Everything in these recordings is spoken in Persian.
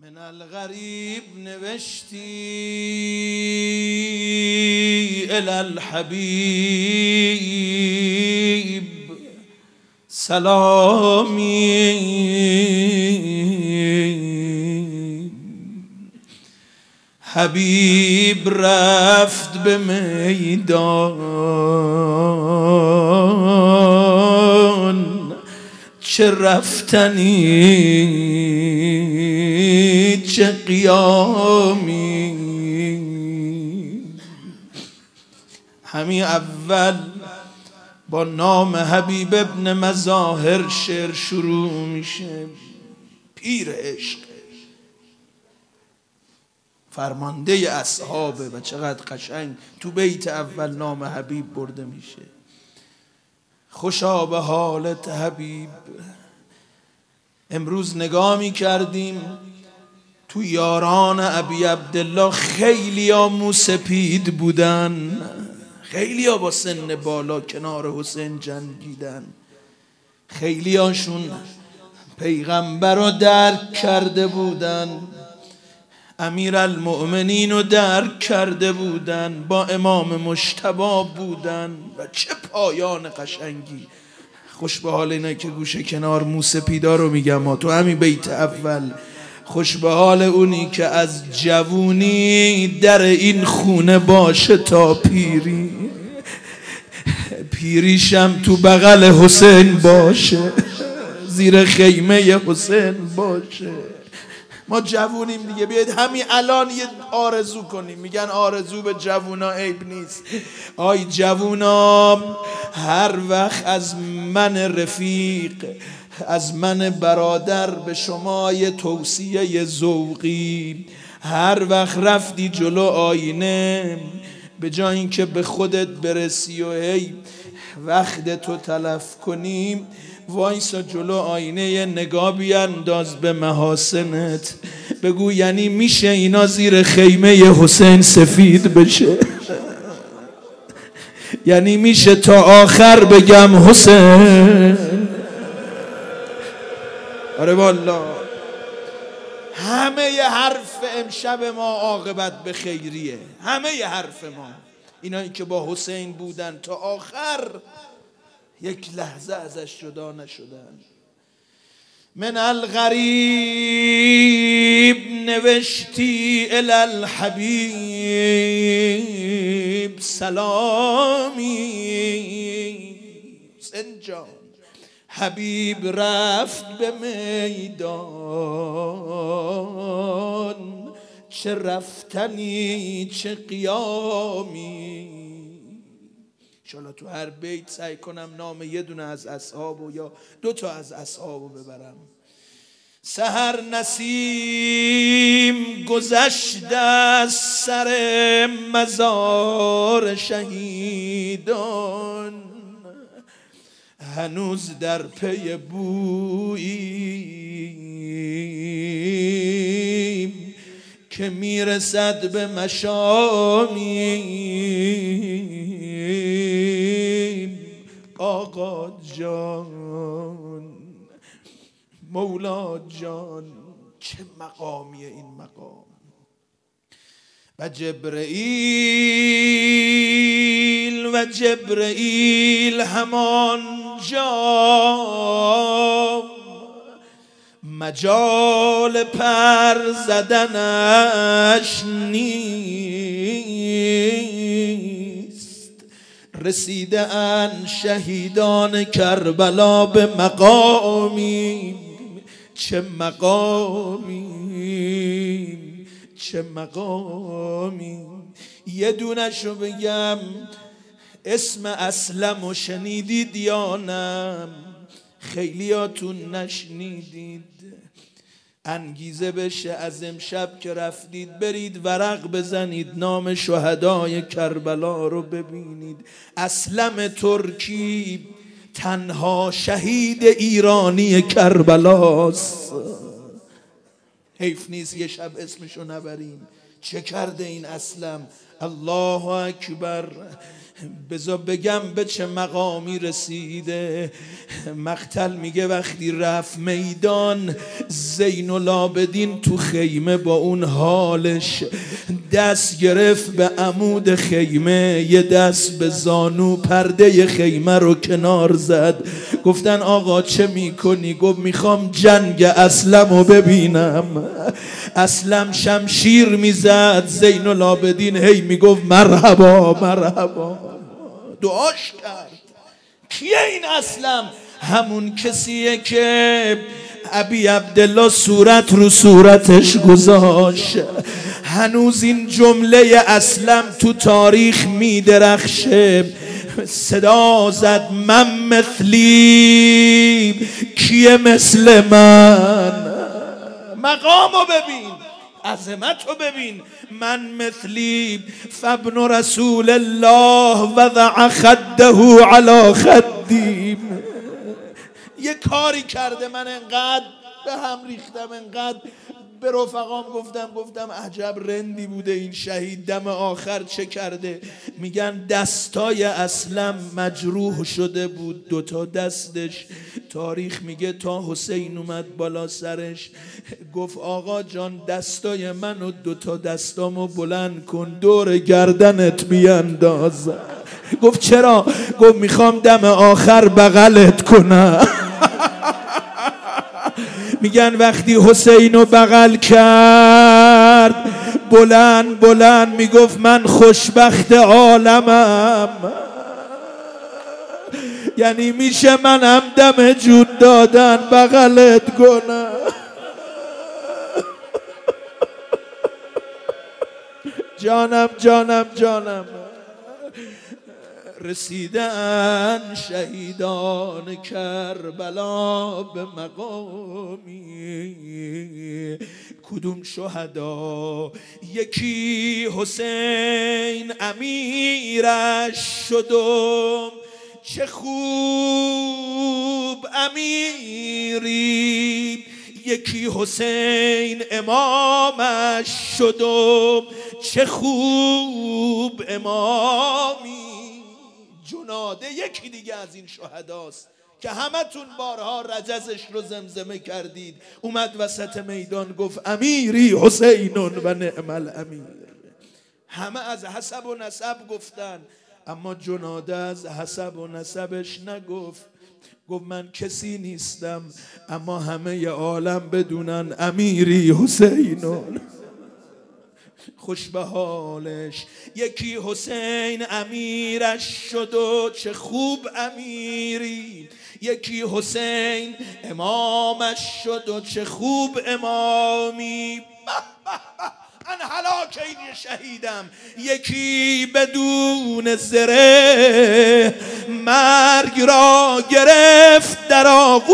من الغریب نوشتی الی الحبیب سلامی، حبیب رفت به میدان، چه رفتنی چه قیامی. همین اول با نام حبیب ابن مظاهر شعر شروع میشه. پیر عشق، فرمانده اصحابه و چقدر قشنگ تو بیت اول نام حبیب برده میشه. خوشا به حالت حبیب. امروز نگاه میکردیم تو یاران ابی عبدالله خیلی ها موسپید بودن، خیلی ها با سن بالا کنار حسین جنگیدن، خیلی هاشون پیغمبر رو درک کرده بودن، امیرالمؤمنین رو درک کرده بودن، با امام مجتبی بودن و چه پایان قشنگی. خوش به حال اینا که گوشه کنار موسپیدا رو میگم. تو همین بیت اول خوش به حال اونی که از جوونی در این خونه باشه تا پیری، پیریشم تو بغل حسین باشه، زیر خیمه حسین باشه. ما جوونیم دیگه، بیاید همین الان یه آرزو کنیم. میگن آرزو به جوونا عیب نیست. آی جوونا، هر وقت از من رفیق، از من برادر به شما یه توصیه ذوقی، هر وقت رفتی جلو آینه به جای اینکه به خودت برسی و هی وقت تو تلف کنیم، وایسا جلو آینه یه نگاه بیانداز به محاسنت، بگو یعنی میشه اینا زیر خیمه حسین سفید بشه؟ یعنی میشه تا آخر بگم حسین؟ آره والله. همه ی حرف امشب ما عاقبت به خیریه، همه ی حرف ما. اینایی که با حسین بودن تا آخر یک لحظه ازش جدا نشدن. من الغریب نوشتی الی الحبیب سلامی. سنجان حبیب رفت به میدان، چه رفتنی چه قیامی. انشالله تو هر بیت سعی کنم نام یه دونه از اصحابو یا دو تا از اصحابو ببرم. سحر نسیم گذشته از سر مزار شهیدان، هنوز در پی بویی که میرسد به مشامی. آقا جان، مولا جان، چه مقامیه این مقام. و جبرئیل همان جا مجال پر زدنش نیست، رسیده ان شهیدان کربلا به مقامی. چه مقامی، چه مقامی. یه دونشو بگم، اسم اسلمو شنیدید یا نه؟ خیلیاتون نشنیدید. انگیزه بشه از امشب که رفتید برید ورق بزنید، نام شهدای کربلا رو ببینید. اسلم ترکی تنها شهید ایرانی کربلاست. حیف نیست یه شب اسمشو نبریم. چه کرده این اسلم؟ الله اکبر. بذار بگم به چه مقامی رسیده. مقتل میگه وقتی رفت میدان، زین العابدین تو خیمه با اون حالش دست گرفت به عمود خیمه، یه دست به زانو، پرده خیمه رو کنار زد. گفتن آقا چه میکنی؟ گفت میخوام جنگ اسلم رو ببینم. اسلم شمشیر میزد، زین العابدین هی میگفت مرحبا مرحبا، دعاش کرد. کیه این اسلم؟ همون کسیه که ابی عبدالله صورت رو صورتش گذاشت. هنوز این جمله اسلم تو تاریخ میدرخشه. صدا زد من مثلی، کیه مثل من؟ مقامو ببین، عظمتو ببین. من مثلی فابن رسول الله وضع خده علی خدی. یه کاری کرده من انقدر به هم ریختم، انقدر به رفقام گفتم عجب رندی بوده این شهید، دم آخر چه کرده؟ میگن دستای اسلم مجروح شده بود، دوتا دستش. تاریخ میگه تا حسین اومد بالا سرش گفت آقا جان دستای من و دوتا دستامو بلند کن دور گردنت بیانداز. گفت چرا؟ گفت میخوام دم آخر بغلت کنم. میگن وقتی حسینو بغل کرد بلند بلند میگفت من خوشبخت عالمم. یعنی میشه منم دم جون دادن بغلت کنم. جانم جانم جانم. رسیدن شهیدان کربلا به مقامی، کدوم شهدا؟ یکی حسین امیرش شدم، چه خوب امیری. یکی حسین امامش شدم، چه خوب امامی. جناده یکی دیگه از این شهداست که همتون بارها رجزش رو زمزمه کردید. اومد وسط میدان گفت امیری حسین و نعم الامیر. همه از حسب و نسب گفتن، اما جناده از حسب و نسبش نگفت. گفت من کسی نیستم اما همه عالم بدونن امیری حسینون. خوش به حالش. یکی حسین امیرش شد و چه خوب امیری. یکی حسین امامش شد و چه خوب امامی. ان هلاک این شهیدم. یکی بدون زره مرگ را گرفت در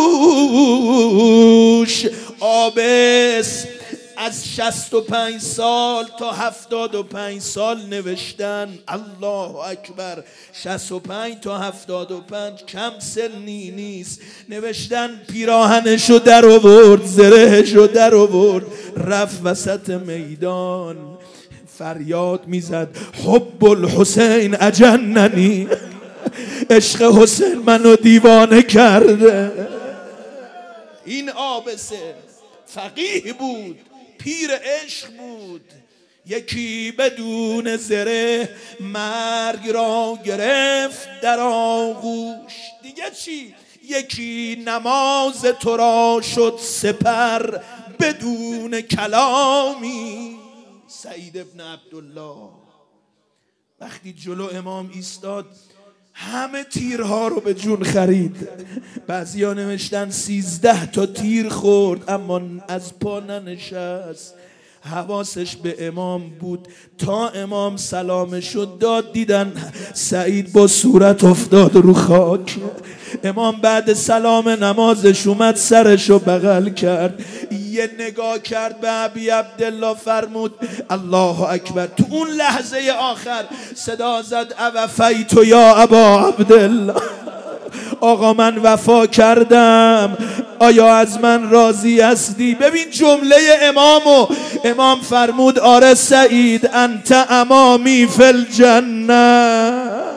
آغوش. آبس از 65 سال تا 75 سال نوشتن. الله اکبر. 65 تا 75 کم سنی نیست. نوشتن پیراهنشو در آورد، زرهشو در آورد، رفت وسط میدان فریاد میزد حب الحسین اجننی. عشق حسین منو دیوانه کرده. این آبسه فقیه بود، پیر عشق بود. یکی بدون زره مرگ را گرفت در آغوش. دیگه چی؟ یکی نماز تو را شد سپر بدون کلامی. سعید ابن عبدالله وقتی جلو امام ایستاد همه تیرها رو به جون خرید. بعضیا نوشتن 13 تا تیر خورد اما از پا ننشست. حواسش به امام بود تا امام سلامشو داد دیدن سعید با صورت افتاد رو خاک. امام بعد سلام نمازش اومد سرشو بغل کرد، یه نگاه کرد به ابی عبدالله فرمود الله اکبر. تو اون لحظه آخر صدا زد اوفیت یا ابا عبدالله. آقا من وفا کردم آیا از من راضی هستی؟ ببین جمله امامو، امام فرمود آره سعید انت امامی فی الجنه.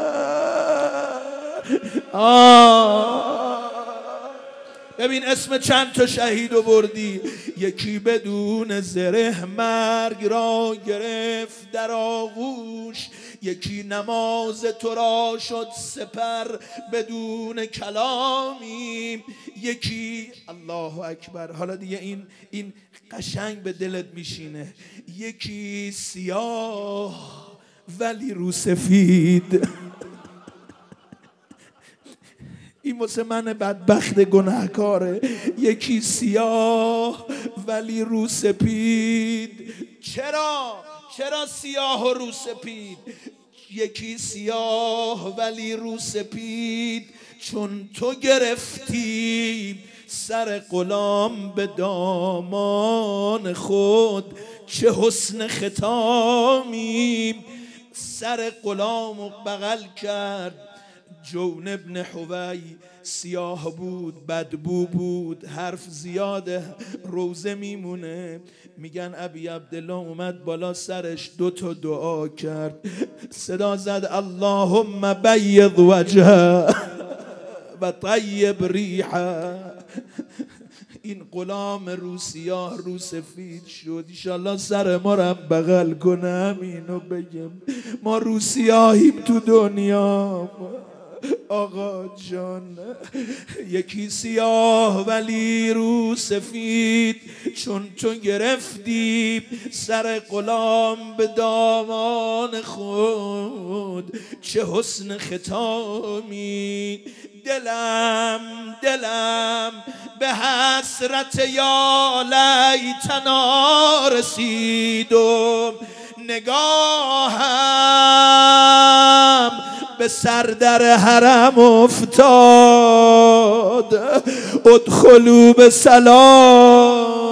ببین اسم چند تا شهیدو بردی. یکی بدون زره مرگ را گرفت در آغوش، یکی نماز تو را شد سپر بدون کلامی، یکی الله اکبر، حالا دیگه این قشنگ به دلت میشینه، یکی سیاه ولی رو سفید. این واسه من بدبخت گناهکاره. یکی سیاه ولی رو سپید. چرا سیاه و رو سپید؟ یکی سیاه ولی رو سپید، چون تو گرفتی سر غلام به دامان خود، چه حسن ختامی. سر غلام و بغل کرد جون ابن حوی، سیاه بود بدبو بود، حرف زیاده روزه میمونه. میگن ابی عبدالله اومد بالا سرش 2 تا دعا کرد، صدا زد اللهم بیض وجهه و طیب ریحه. این غلام رو سیاه رو سفید شد. انشالله سر ما رو بغل کنم اینو بگم ما رو سیاهیم تو دنیا آقا جان. یکی سیاه ولی رو سفید، چون تو گرفتی سر غلام به دامان خود، چه حسن ختامی. دلم به حسرت یا لیتنا رسید و نگاهم به سر در حرم افتاد. ادخلوا به سلام.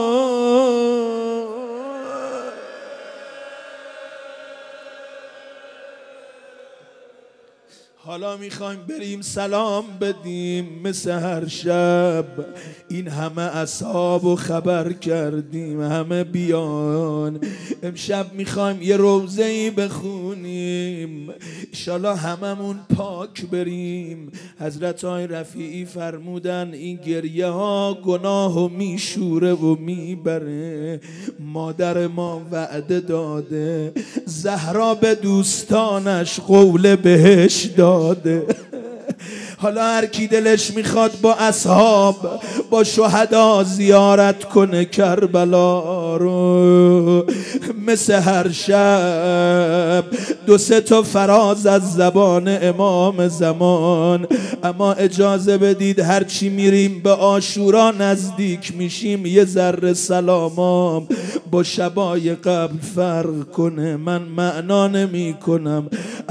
حالا میخوایم بریم سلام بدیم مثل هر شب. این همه اصحاب و خبر کردیم همه بیان. امشب میخوایم یه روزه‌ای بخونیم انشالله هممون پاک بریم. حضرت آقای رفیعی فرمودن این گریه ها گناه و میشوره و میبره. مادر ما وعده داده، زهرا به دوستانش قول بهش داده. حالا هر کی دلش میخواد با اصحاب با شهدا زیارت کنه کربلا رو. مثل هر شب 2-3 تا فراز از زبان امام زمان. اما اجازه بدید هر چی میریم به عاشورا نزدیک میشیم یه ذره سلامام با شبای قبل فرق کنه. من معنا نمی کنم.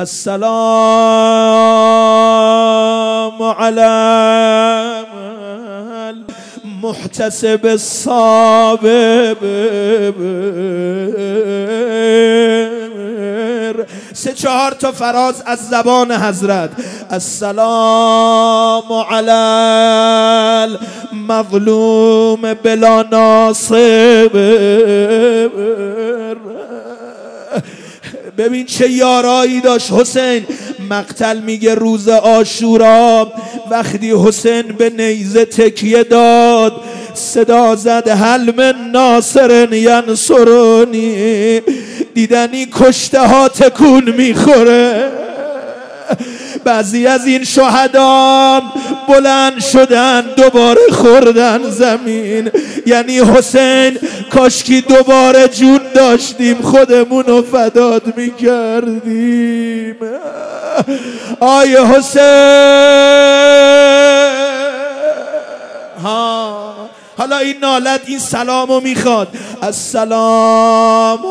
السلام علی المحتسب الصابر. 3-4 تا فراز از زبان حضرت. السلام علی المظلوم بلا ناصر. ببین چه یارایی داشت حسین. مقتل میگه روز عاشورا وقتی حسین به نیزه تکیه داد صدا زد هل من ناصر ینصرنی. دیدنی کشته ها تکون میخوره. بعضی از این شهدا بلند شدن دوباره خوردن زمین. یعنی حسین کاشکی دوباره جون داشتیم خودمونو فدات میکردیم. آی حسین. حالا این نالت این سلامو میخواد. السلام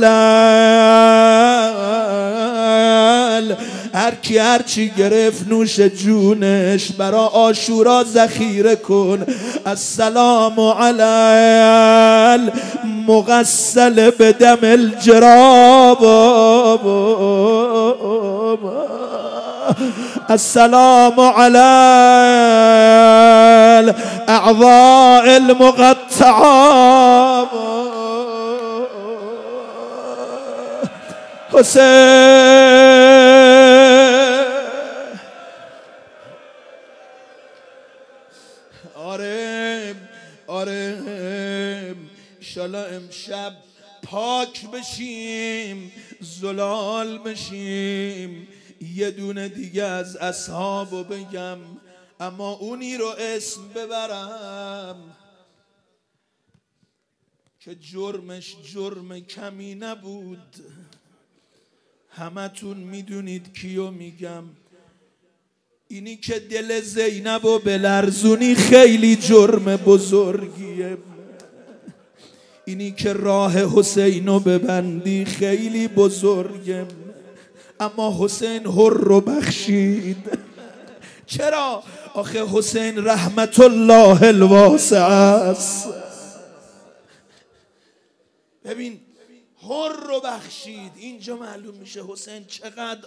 علی هر کی هر چی گرفت نوش جونش برا عاشورا ذخیره کن. السلام علی مغسل بدم الجراب. السلام علی الاعضاء المقطعه حسین. آره انشالله امشب پاک بشیم، زلال بشیم. یه دونه دیگه از اصحابو بگم، اما اونی رو اسم ببرم که جرمش جرم کمی نبود. همتون میدونید کیو میگم. اینی که دل زینبو بلرزونی خیلی جرم بزرگیه. اینی که راه حسینو ببندی خیلی بزرگه. اما حسین حر رو بخشید. چرا؟ آخه حسین رحمت الله الواسع است. ببین حر رو بخشید. اینجا معلوم میشه حسین چقدر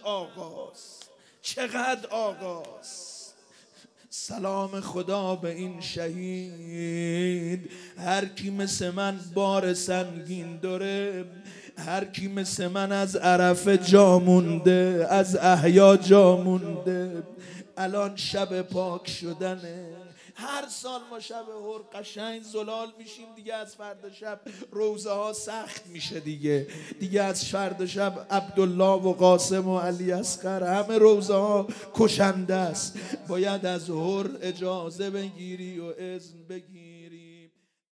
آقاست. سلام خدا به این شهید. هر کی مثل من بار سنگین داره، هر کی مثل من از عرفه جا مونده، از احیا جا مونده، الان شب پاک شدنه. هر سال ما شب هر قشنگ زلال میشیم دیگه. از فردا شب روزه ها سخت میشه دیگه از فردا شب عبدالله و قاسم و علی اصغر همه روزه ها کشنده است. باید از هر اجازه بگیری و اذن بگیری.